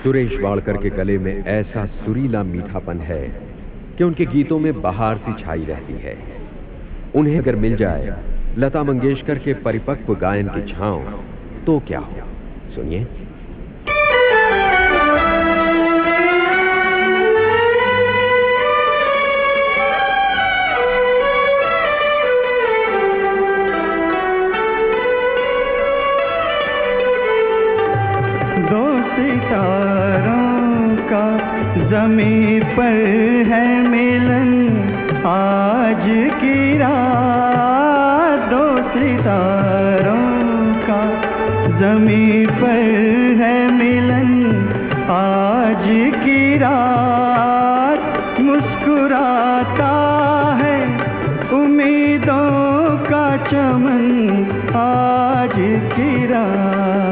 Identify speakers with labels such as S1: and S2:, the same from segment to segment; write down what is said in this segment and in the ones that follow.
S1: सुरेश वाडकर के गले में ऐसा सुरीला मीठापन है कि उनके गीतों में बहार सी छाई रहती है। उन्हें अगर मिल जाए लता मंगेशकर के परिपक्व गायन की छांव तो क्या हो। सुनिए।
S2: दो सितारों का ज़मीं पर है मिलन आज की रात। दो सितारों का ज़मीं पर है मिलन आज की रात। मुस्कुराता है उम्मीदों का चमन आज की रात।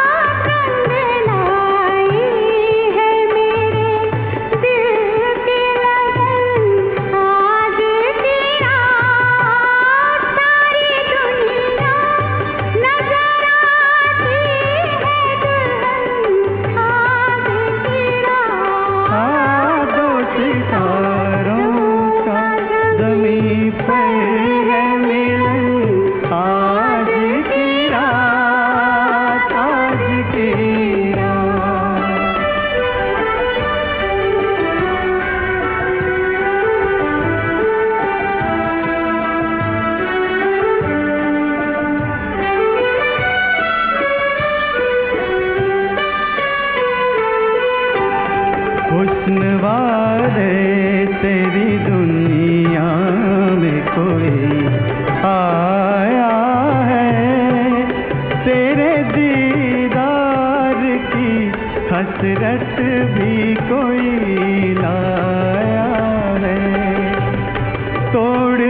S2: हुस्न वाले तेरी दुनिया में कोई आया है, तेरे दीदार की हसरत भी कोई लाया है। तोड़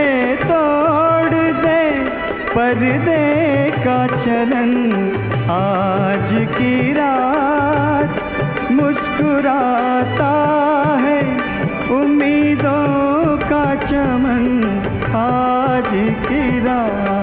S2: दे पर्दे का चलन आज की रात। मुस्कुराता है उम्मीदों का चमन आज की रात।